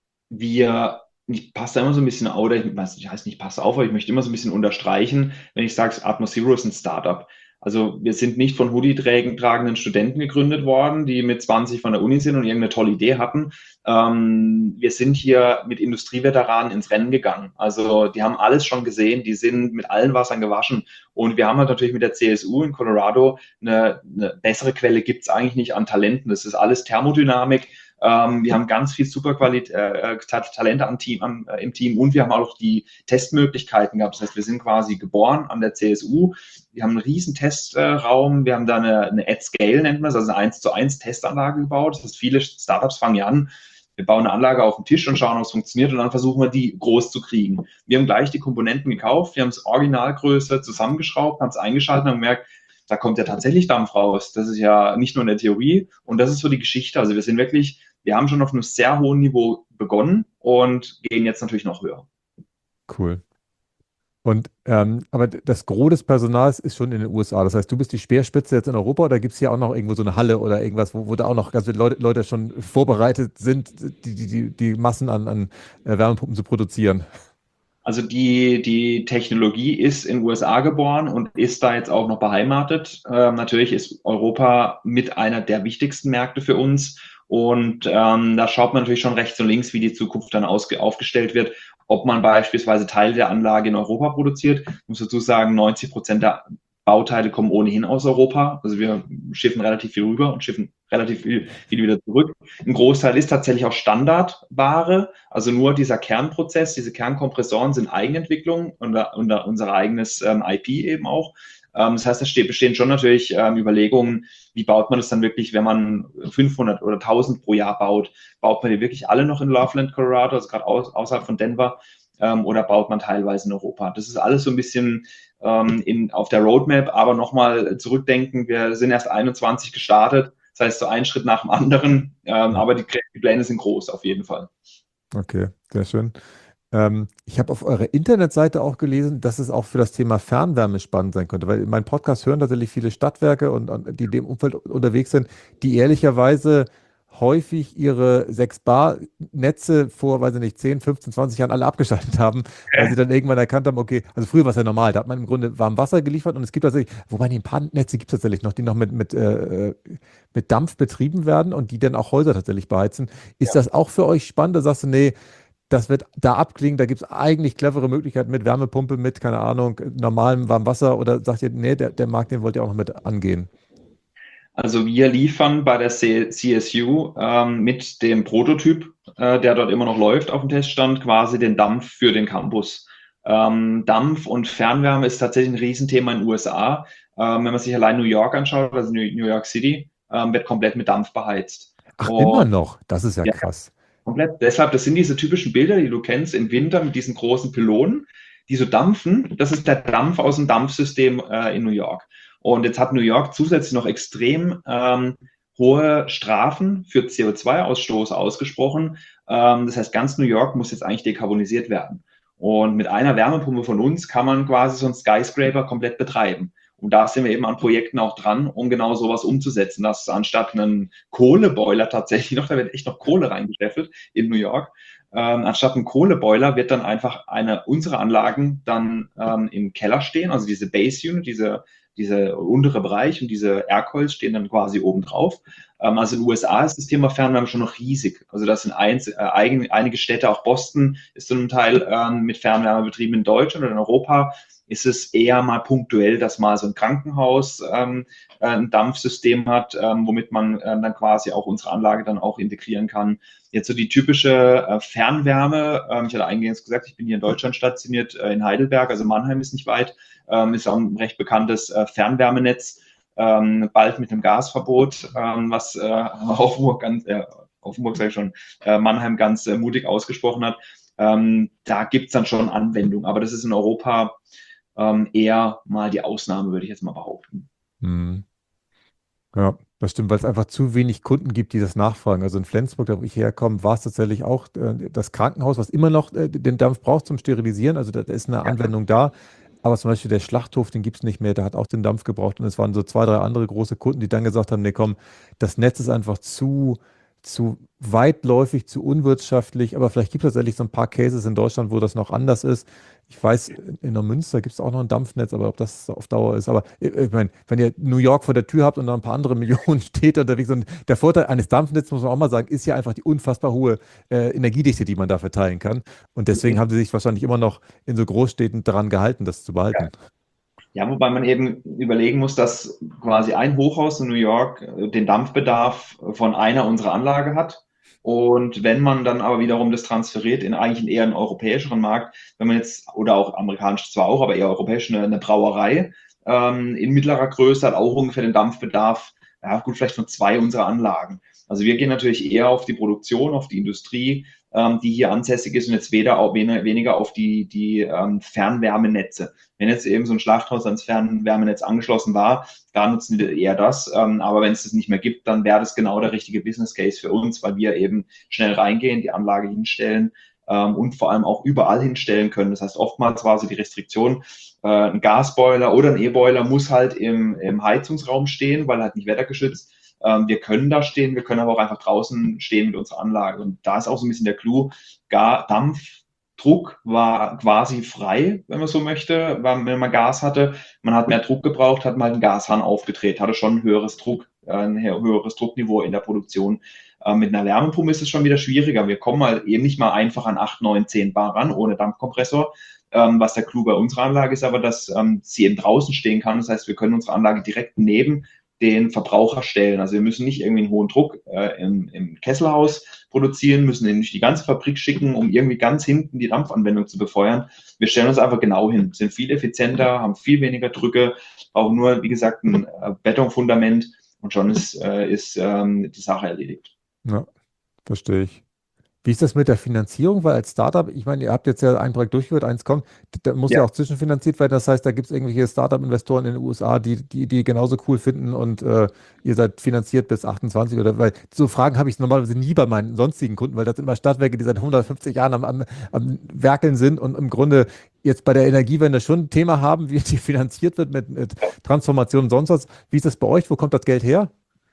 wir, ich passe da immer so ein bisschen auf, oder ich weiß nicht, heißt nicht passe auf, aber ich möchte immer so ein bisschen unterstreichen, wenn ich sage, Atmosphero ist ein Startup. Also wir sind nicht von Hoodie tragenden Studenten gegründet worden, die mit zwanzig von der Uni sind und irgendeine tolle Idee hatten. Ähm, wir sind hier mit Industrieveteranen ins Rennen gegangen. Also die haben alles schon gesehen, die sind mit allen Wassern gewaschen. Und wir haben halt natürlich mit der C S U in Colorado eine, eine bessere Quelle gibt es eigentlich nicht an Talenten. Das ist alles Thermodynamik. Ähm, wir haben ganz viel super Qualität, äh, Talente am Team, am, äh, im Team und wir haben auch die Testmöglichkeiten gehabt. Das heißt, wir sind quasi geboren an der C S U. Wir haben einen riesen Testraum. Wir haben da eine, eine At-Scale, nennt man es, also eine eins zu eins Testanlage gebaut. Das heißt, viele Startups fangen ja an, wir bauen eine Anlage auf den Tisch und schauen, ob es funktioniert und dann versuchen wir, die groß zu kriegen. Wir haben gleich die Komponenten gekauft, wir haben es Originalgröße zusammengeschraubt, haben es eingeschaltet und haben gemerkt, da kommt ja tatsächlich Dampf raus. Das ist ja nicht nur in der Theorie und das ist so die Geschichte. Also wir sind wirklich, wir haben schon auf einem sehr hohen Niveau begonnen und gehen jetzt natürlich noch höher. Cool. Und ähm, aber das Gros des Personals ist schon in den U S A. Das heißt, du bist die Speerspitze jetzt in Europa oder gibt es hier auch noch irgendwo so eine Halle oder irgendwas, wo, wo da auch noch ganz viele Leute, Leute schon vorbereitet sind, die, die, die, die Massen an, an äh, Wärmepumpen zu produzieren? Also die, die Technologie ist in den U S A geboren und ist da jetzt auch noch beheimatet. Ähm, natürlich ist Europa mit einer der wichtigsten Märkte für uns. Und ähm, da schaut man natürlich schon rechts und links, wie die Zukunft dann ausge aufgestellt wird. Ob man beispielsweise Teile der Anlage in Europa produziert. Ich muss dazu sagen, neunzig Prozent der Bauteile kommen ohnehin aus Europa. Also wir schiffen relativ viel rüber und schiffen relativ viel, viel wieder zurück. Ein Großteil ist tatsächlich auch Standardware. Also nur dieser Kernprozess, diese Kernkompressoren sind Eigenentwicklung und unser, unser eigenes ähm, I P eben auch. Ähm, das heißt, da steht, bestehen schon natürlich ähm, Überlegungen, wie baut man das dann wirklich, wenn man fünfhundert oder tausend pro Jahr baut, baut man die wirklich alle noch in Loveland, Colorado, also gerade aus, außerhalb von Denver. ähm, oder baut man teilweise in Europa? Das ist alles so ein bisschen ähm, in, auf der Roadmap, aber nochmal zurückdenken, wir sind erst einundzwanzig gestartet, das heißt so ein Schritt nach dem anderen, ähm, Ja. aber die, die Pläne sind groß auf jeden Fall. Okay, sehr schön. Ähm, ich habe auf eurer Internetseite auch gelesen, dass es auch für das Thema Fernwärme spannend sein könnte, weil in meinem Podcast hören tatsächlich viele Stadtwerke und, und die in dem Umfeld unterwegs sind, die ehrlicherweise häufig ihre sechs Bar-Netze vor, weiß ich nicht, zehn, fünfzehn, zwanzig Jahren alle abgeschaltet haben, weil sie dann irgendwann erkannt haben, okay, also früher war es ja normal, da hat man im Grunde warm Wasser geliefert und es gibt tatsächlich, wobei die ein paar Netze gibt es tatsächlich noch, die noch mit, mit, äh, mit Dampf betrieben werden und die dann auch Häuser tatsächlich beheizen. Ist das auch für euch spannend? Da sagst du, nee, das wird da abklingen, da gibt es eigentlich clevere Möglichkeiten mit Wärmepumpe, mit, keine Ahnung, normalem Warmwasser oder sagt ihr, nee, der, der Markt, den wollt ihr auch noch mit angehen? Also wir liefern bei der C S U ähm, mit dem Prototyp, äh, der dort immer noch läuft auf dem Teststand, quasi den Dampf für den Campus. Ähm, Dampf und Fernwärme ist tatsächlich ein Riesenthema in den U S A. Ähm, wenn man sich allein New York anschaut, also New New York City, ähm, wird komplett mit Dampf beheizt. Ach, immer Und noch? Das ist ja ja, krass. komplett. Deshalb, das sind diese typischen Bilder, die du kennst im Winter mit diesen großen Pylonen, die so dampfen. Das ist der Dampf aus dem Dampfsystem äh, in New York. Und jetzt hat New York zusätzlich noch extrem ähm, hohe Strafen für C O zwei Ausstoß ausgesprochen. Ähm, das heißt, ganz New York muss jetzt eigentlich dekarbonisiert werden. Und mit einer Wärmepumpe von uns kann man quasi so einen Skyscraper komplett betreiben. Und da sind wir eben an Projekten auch dran, um genau sowas umzusetzen, dass anstatt einen Kohleboiler tatsächlich noch, da wird echt noch Kohle reingescheffelt in New York, ähm, anstatt ein Kohleboiler wird dann einfach eine unserer Anlagen dann ähm, im Keller stehen, also diese Base Unit, diese, diese untere Bereich und diese Aircoils stehen dann quasi oben drauf. Ähm, also in den U S A ist das Thema Fernwärme schon noch riesig. Also das sind ein, äh, eigen, einige Städte, auch Boston ist so ein Teil ähm, mit Fernwärme betrieben. In Deutschland oder in Europa ist es eher mal punktuell, dass mal so ein Krankenhaus ähm, ein Dampfsystem hat, ähm, womit man äh, dann quasi auch unsere Anlage dann auch integrieren kann. Jetzt so die typische äh, Fernwärme, ähm, ich hatte eingangs gesagt, ich bin hier in Deutschland stationiert, äh, in Heidelberg, also Mannheim ist nicht weit, ähm, ist auch ein recht bekanntes äh, Fernwärmenetz, ähm, bald mit einem Gasverbot, ähm, was äh, Offenburg ganz, äh, Offenburg sage ich schon, äh, Mannheim ganz äh, mutig ausgesprochen hat. Ähm, da gibt es dann schon Anwendung, aber das ist in Europa ähm, eher mal die Ausnahme, würde ich jetzt mal behaupten. Hm. Ja, das stimmt, weil es einfach zu wenig Kunden gibt, die das nachfragen. Also in Flensburg, da wo ich herkomme, war es tatsächlich auch äh, das Krankenhaus, was immer noch äh, den Dampf braucht zum Sterilisieren. Also da, da ist eine Ja. Anwendung da. Aber zum Beispiel der Schlachthof, den gibt es nicht mehr, der hat auch den Dampf gebraucht. Und es waren so zwei, drei andere große Kunden, die dann gesagt haben, nee, komm, das Netz ist einfach zu, zu weitläufig, zu unwirtschaftlich. Aber vielleicht gibt es tatsächlich so ein paar Cases in Deutschland, wo das noch anders ist. Ich weiß, in der Münster gibt es auch noch ein Dampfnetz, aber ob das auf Dauer ist. Aber ich, ich meine, wenn ihr New York vor der Tür habt und dann ein paar andere Millionen Städte unterwegs sind, der Vorteil eines Dampfnetzes, muss man auch mal sagen, ist ja einfach die unfassbar hohe äh, Energiedichte, die man da verteilen kann. Und deswegen haben sie sich wahrscheinlich immer noch in so Großstädten daran gehalten, das zu behalten. Ja, wobei man eben überlegen muss, dass quasi ein Hochhaus in New York äh, den Dampfbedarf von einer unserer Anlage hat. Und wenn man dann aber wiederum das transferiert in eigentlich einen eher einen europäischeren Markt, wenn man jetzt, oder auch amerikanisch zwar auch, aber eher europäisch, eine, eine Brauerei ähm, in mittlerer Größe hat auch ungefähr den Dampfbedarf, ja gut, vielleicht von zwei unserer Anlagen. Also wir gehen natürlich eher auf die Produktion, auf die Industrie, ähm, die hier ansässig ist und jetzt weder auch weniger auf die, die ähm, Fernwärmenetze. Wenn jetzt eben so ein Schlachthaus ans Fernwärmenetz angeschlossen war, da nutzen wir eher das. Ähm, aber wenn es das nicht mehr gibt, dann wäre das genau der richtige Business Case für uns, weil wir eben schnell reingehen, die Anlage hinstellen ähm, und vor allem auch überall hinstellen können. Das heißt, oftmals war so die Restriktion, äh, ein Gasboiler oder ein E-Boiler muss halt im, im Heizungsraum stehen, weil halt nicht wettergeschützt. Ähm, wir können da stehen, wir können aber auch einfach draußen stehen mit unserer Anlage. Und da ist auch so ein bisschen der Clou, Gar Dampf, Druck war quasi frei, wenn man so möchte, wenn man Gas hatte. Man hat mehr Druck gebraucht, hat mal einen Gashahn aufgedreht, hatte schon ein höheres Druck, ein höheres Druckniveau in der Produktion. Mit einer Wärmepumpe ist es schon wieder schwieriger. Wir kommen mal eben nicht mal einfach an acht, neun, zehn Bar ran, ohne Dampfkompressor. Was der Clou bei unserer Anlage ist, aber dass sie eben draußen stehen kann. Das heißt, wir können unsere Anlage direkt neben den Verbraucher stellen. Also wir müssen nicht irgendwie einen hohen Druck äh, im, im Kesselhaus produzieren, müssen den nicht die ganze Fabrik schicken, um irgendwie ganz hinten die Dampfanwendung zu befeuern. Wir stellen uns einfach genau hin, sind viel effizienter, haben viel weniger Drücke, brauchen nur, wie gesagt, ein äh, Betonfundament und schon ist, äh, ist ähm, die Sache erledigt. Ja, verstehe ich. Wie ist das mit der Finanzierung? Weil als Startup, ich meine, ihr habt jetzt ja ein Projekt durchgeführt, eins kommt, da muss ja Ja. auch zwischenfinanziert werden. Das heißt, da gibt es irgendwelche Startup-Investoren in den U S A, die die Idee genauso cool finden und äh, ihr seid finanziert bis achtundzwanzig oder weil so Fragen habe ich normalerweise nie bei meinen sonstigen Kunden, weil das sind immer Stadtwerke, die seit hundertfünfzig Jahren am, am, am Werkeln sind und im Grunde jetzt bei der Energiewende schon ein Thema haben, wie die finanziert wird mit, mit Transformation und sonst was. Wie ist das bei euch? Wo kommt das Geld her?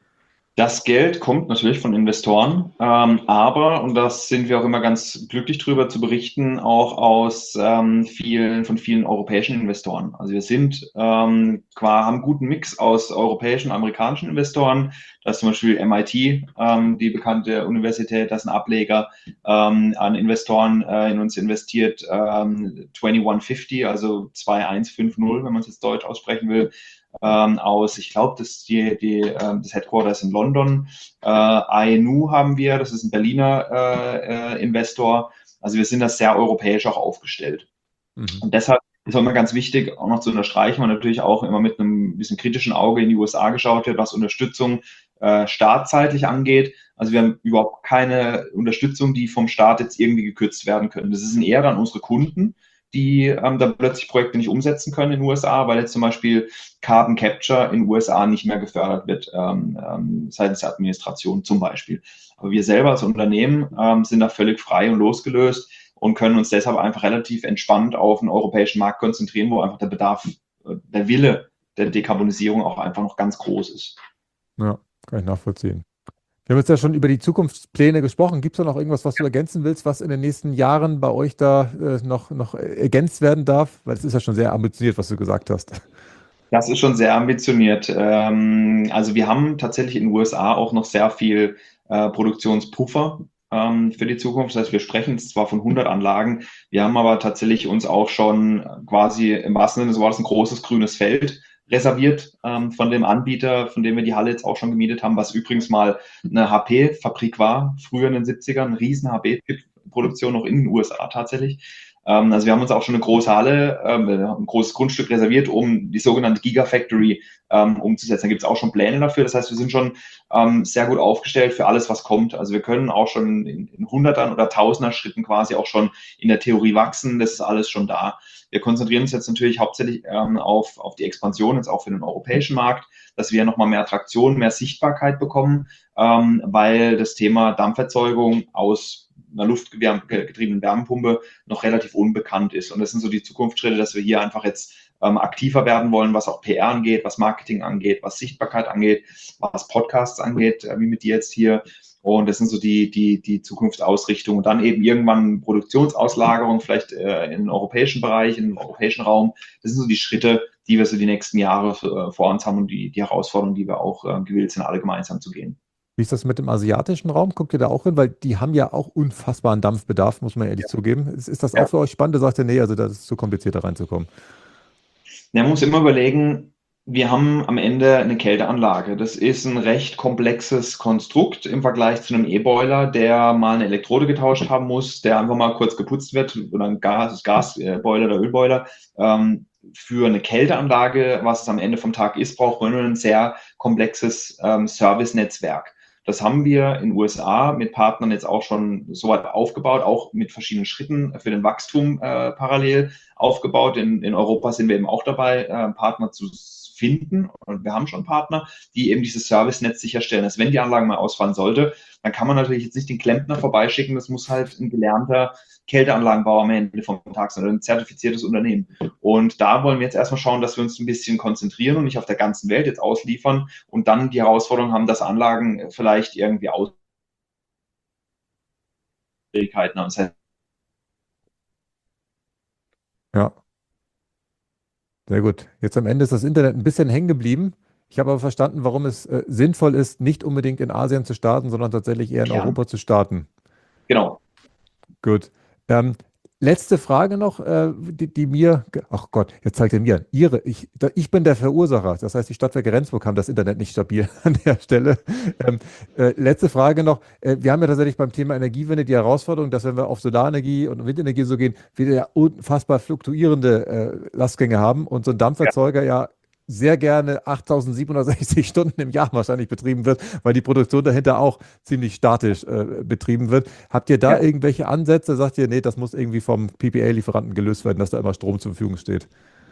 Das Geld kommt natürlich von Investoren, ähm, aber, und das sind wir auch immer ganz glücklich drüber zu berichten, auch aus ähm, vielen, von vielen europäischen Investoren. Also wir sind, ähm, qua, haben einen guten Mix aus europäischen, amerikanischen Investoren. Da ist zum Beispiel M I T, ähm, die bekannte Universität, das ist ein Ableger ähm, an Investoren äh, in uns investiert, ähm, einundzwanzig fünfzig, also zweiundzwanzig fünfzig, wenn man es jetzt deutsch aussprechen will, ähm, aus, ich glaube, das, die, die, äh, das Headquarter ist in London. Äh, I N U haben wir, das ist ein Berliner äh, äh, Investor. Also wir sind da sehr europäisch auch aufgestellt. Mhm. Und deshalb ist auch immer ganz wichtig, auch noch zu unterstreichen, weil natürlich auch immer mit einem bisschen kritischen Auge in die U S A geschaut wird, was Unterstützung äh, staatseitig angeht. Also wir haben überhaupt keine Unterstützung, die vom Staat jetzt irgendwie gekürzt werden können. Das sind eher dann unsere Kunden, die ähm, dann plötzlich Projekte nicht umsetzen können in den U S A, weil jetzt zum Beispiel Carbon Capture in den U S A nicht mehr gefördert wird, ähm, ähm, seitens der Administration zum Beispiel. Aber wir selber als Unternehmen ähm, sind da völlig frei und losgelöst und können uns deshalb einfach relativ entspannt auf den europäischen Markt konzentrieren, wo einfach der Bedarf, äh, der Wille der Dekarbonisierung auch einfach noch ganz groß ist. Ja, kann ich nachvollziehen. Wir haben jetzt ja schon über die Zukunftspläne gesprochen. Gibt es da noch irgendwas, was du ergänzen willst, was in den nächsten Jahren bei euch da äh, noch, noch ergänzt werden darf? Weil es ist ja schon sehr ambitioniert, was du gesagt hast. Das ist schon sehr ambitioniert. Ähm, also wir haben tatsächlich in den U S A auch noch sehr viel äh, Produktionspuffer ähm, für die Zukunft. Das heißt, wir sprechen jetzt zwar von hundert Anlagen, wir haben aber tatsächlich uns auch schon quasi im wahrsten Sinne des Wortes ein großes grünes Feld reserviert ähm, von dem Anbieter, von dem wir die Halle jetzt auch schon gemietet haben, was übrigens mal eine H P-Fabrik war, früher in den siebzigern, eine riesen H P-Produktion noch in den U S A tatsächlich. Also wir haben uns auch schon eine große Halle, ähm, ein großes Grundstück reserviert, um die sogenannte Gigafactory ähm, umzusetzen. Da gibt es auch schon Pläne dafür. Das heißt, wir sind schon ähm, sehr gut aufgestellt für alles, was kommt. Also wir können auch schon in, in Hundertern oder Tausender Schritten quasi auch schon in der Theorie wachsen. Das ist alles schon da. Wir konzentrieren uns jetzt natürlich hauptsächlich ähm, auf, auf die Expansion, jetzt auch für den europäischen Markt, dass wir nochmal mehr Traktion, mehr Sichtbarkeit bekommen, ähm, weil das Thema Dampferzeugung aus einer luftgetriebenen Wärmepumpe noch relativ unbekannt ist. Und das sind so die Zukunftsschritte, dass wir hier einfach jetzt ähm, aktiver werden wollen, was auch P R angeht, was Marketing angeht, was Sichtbarkeit angeht, was Podcasts angeht, äh, wie mit dir jetzt hier. Und das sind so die, die, die Zukunftsausrichtungen. Und dann eben irgendwann Produktionsauslagerung, vielleicht äh, im europäischen Bereich, im europäischen Raum. Das sind so die Schritte, die wir so die nächsten Jahre äh, vor uns haben und die, die Herausforderungen, die wir auch äh, gewillt sind, alle gemeinsam zu gehen. Wie ist das mit dem asiatischen Raum? Guckt ihr da auch hin? Weil die haben ja auch unfassbaren Dampfbedarf, muss man ehrlich zugeben. Ist, ist das auch Ja. für euch spannend? Ihr sagt ihr, nee, also das ist zu kompliziert, da reinzukommen. Man muss immer überlegen, wir haben am Ende eine Kälteanlage. Das ist ein recht komplexes Konstrukt im Vergleich zu einem E-Boiler, der mal eine Elektrode getauscht haben muss, der einfach mal kurz geputzt wird oder ein Gas, Gasboiler oder Ölboiler. Ähm, für eine Kälteanlage, was es am Ende vom Tag ist, braucht man nur ein sehr komplexes ähm, Service-Netzwerk. Das haben wir in den U S A mit Partnern jetzt auch schon so weit aufgebaut, auch mit verschiedenen Schritten für den Wachstum äh, parallel aufgebaut. In, in Europa sind wir eben auch dabei, äh, Partner zu finden. Und wir haben schon Partner, die eben dieses Servicenetz sicherstellen. Dass wenn die Anlage mal ausfallen sollte, dann kann man natürlich jetzt nicht den Klempner vorbeischicken. Das muss halt ein gelernter Kälteanlagenbauer am Ende vom Tag sein oder ein zertifiziertes Unternehmen. Und da wollen wir jetzt erstmal schauen, dass wir uns ein bisschen konzentrieren und nicht auf der ganzen Welt jetzt ausliefern und dann die Herausforderung haben, dass Anlagen vielleicht irgendwie Ausfähigkeiten haben. Das heißt, Ja, sehr gut. Jetzt am Ende ist das Internet ein bisschen hängen geblieben. Ich habe aber verstanden, warum es äh, sinnvoll ist, nicht unbedingt in Asien zu starten, sondern tatsächlich eher in Kern. Europa zu starten. Genau. Gut. Ähm, letzte Frage noch, äh, die, die mir, ach Gott, jetzt zeigt er mir, Ihre, ich, da, ich bin der Verursacher. Das heißt, die Stadtwerke Rendsburg haben das Internet nicht stabil an der Stelle. Ähm, äh, letzte Frage noch. Äh, wir haben ja tatsächlich beim Thema Energiewende die Herausforderung, dass wenn wir auf Solarenergie und Windenergie so gehen, wir ja unfassbar fluktuierende äh, Lastgänge haben und so ein Dampferzeuger ja sehr gerne achttausendsiebenhundertsechzig Stunden im Jahr wahrscheinlich betrieben wird, weil die Produktion dahinter auch ziemlich statisch äh, betrieben wird. Habt ihr da Ja. irgendwelche Ansätze? Sagt ihr, nee, das muss irgendwie vom P P A-Lieferanten gelöst werden, dass da immer Strom zur Verfügung steht?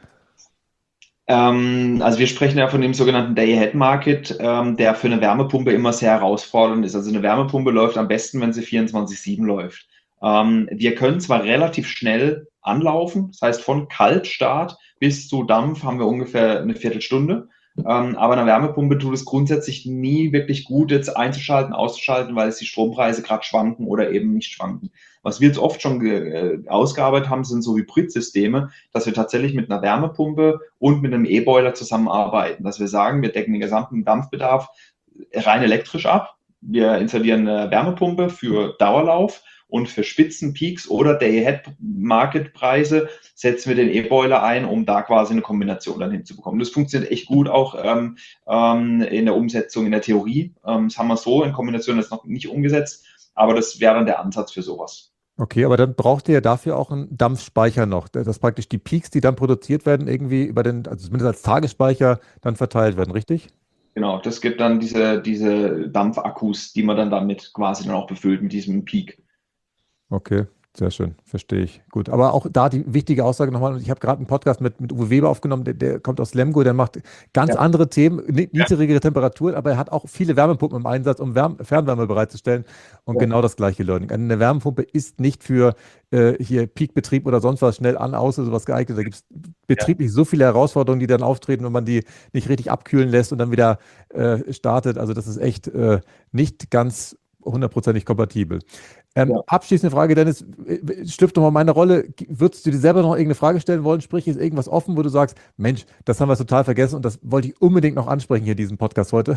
Ähm, also wir sprechen ja von dem sogenannten Day-Ahead-Market, ähm, der für eine Wärmepumpe immer sehr herausfordernd ist. Also eine Wärmepumpe läuft am besten, wenn sie vierundzwanzig sieben läuft. Ähm, wir können zwar relativ schnell anlaufen, das heißt von Kaltstart bis zu Dampf haben wir ungefähr eine Viertelstunde. Ähm, aber eine Wärmepumpe tut es grundsätzlich nie wirklich gut, jetzt einzuschalten, auszuschalten, weil es die Strompreise gerade schwanken oder eben nicht schwanken. Was wir jetzt oft schon äh, ausgearbeitet haben, sind so Hybridsysteme, dass wir tatsächlich mit einer Wärmepumpe und mit einem E-Boiler zusammenarbeiten. Dass wir sagen, wir decken den gesamten Dampfbedarf rein elektrisch ab. Wir installieren eine Wärmepumpe für Dauerlauf und für Spitzen, Peaks oder Day-Ahead-Market-Preise setzen wir den E-Boiler ein, um da quasi eine Kombination dann hinzubekommen. Das funktioniert echt gut auch ähm, ähm, in der Umsetzung, in der Theorie. Ähm, das haben wir so in Kombination jetzt noch nicht umgesetzt, aber das wäre dann der Ansatz für sowas. Okay, aber dann braucht ihr ja dafür auch einen Dampfspeicher noch, dass praktisch die Peaks, die dann produziert werden, irgendwie über den, also zumindest als Tagesspeicher dann verteilt werden, richtig? Genau, das gibt dann diese, diese Dampfakkus, die man dann damit quasi dann auch befüllt mit diesem Peak. Okay, sehr schön, verstehe ich. Gut, aber auch da die wichtige Aussage nochmal, und ich habe gerade einen Podcast mit, mit Uwe Weber aufgenommen, der, der kommt aus Lemgo, der macht ganz Ja. andere Themen, ni- niedrigere Temperaturen, aber er hat auch viele Wärmepumpen im Einsatz, um Wärme, Fernwärme bereitzustellen und Ja. genau das gleiche Learning. Eine Wärmepumpe ist nicht für äh, hier Peakbetrieb oder sonst was schnell an, aus oder sowas geeignet. Da gibt es betrieblich so viele Herausforderungen, die dann auftreten, wenn man die nicht richtig abkühlen lässt und dann wieder äh, startet. Also das ist echt äh, nicht ganz hundertprozentig kompatibel. Ähm, Ja. Abschließende Frage, Dennis, äh, schlüpft doch mal meine Rolle. Würdest du dir selber noch irgendeine Frage stellen wollen? Sprich, ist irgendwas offen, wo du sagst, Mensch, das haben wir total vergessen und das wollte ich unbedingt noch ansprechen hier in diesem Podcast heute?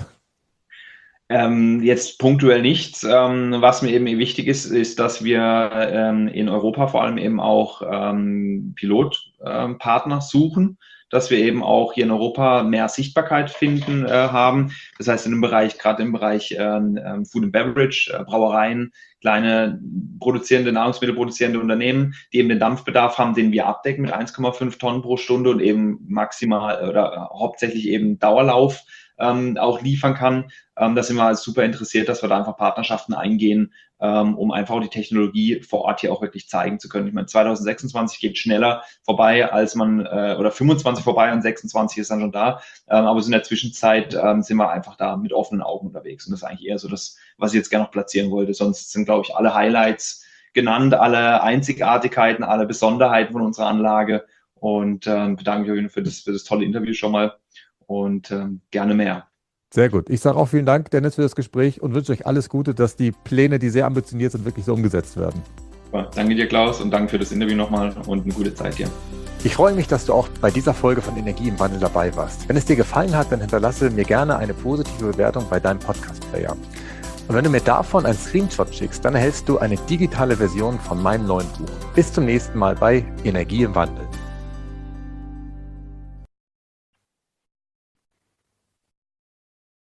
Ähm, jetzt punktuell nichts. Ähm, was mir eben wichtig ist, ist, dass wir ähm, in Europa vor allem eben auch ähm, Pilotpartner ähm, suchen, dass wir eben auch hier in Europa mehr Sichtbarkeit finden äh, haben. Das heißt, in dem Bereich, gerade im Bereich ähm, Food and Beverage, äh, Brauereien, kleine produzierende, Nahrungsmittel produzierende Unternehmen, die eben den Dampfbedarf haben, den wir abdecken mit eins Komma fünf Tonnen pro Stunde und eben maximal oder hauptsächlich eben Dauerlauf ähm, auch liefern kann. Ähm, da sind wir super interessiert, dass wir da einfach Partnerschaften eingehen, ähm, um einfach die Technologie vor Ort hier auch wirklich zeigen zu können. Ich meine, zwanzig sechsundzwanzig geht schneller vorbei, als man, äh, oder fünfundzwanzig vorbei und sechsundzwanzig ist dann schon da. Ähm, aber so in der Zwischenzeit ähm, sind wir einfach da mit offenen Augen unterwegs. Und das ist eigentlich eher so das, was ich jetzt gerne noch platzieren wollte. Sonst sind, glaube ich, alle Highlights genannt, alle Einzigartigkeiten, alle Besonderheiten von unserer Anlage. Und ähm, bedanke mich für das, für das tolle Interview schon mal und ähm, gerne mehr. Sehr gut. Ich sage auch vielen Dank, Dennis, für das Gespräch und wünsche euch alles Gute, dass die Pläne, die sehr ambitioniert sind, wirklich so umgesetzt werden. Ja, danke dir, Klaus, und danke für das Interview nochmal und eine gute Zeit dir. Ich freue mich, dass du auch bei dieser Folge von Energie im Wandel dabei warst. Wenn es dir gefallen hat, dann hinterlasse mir gerne eine positive Bewertung bei deinem Podcast-Player. Und wenn du mir davon einen Screenshot schickst, dann erhältst du eine digitale Version von meinem neuen Buch. Bis zum nächsten Mal bei Energie im Wandel.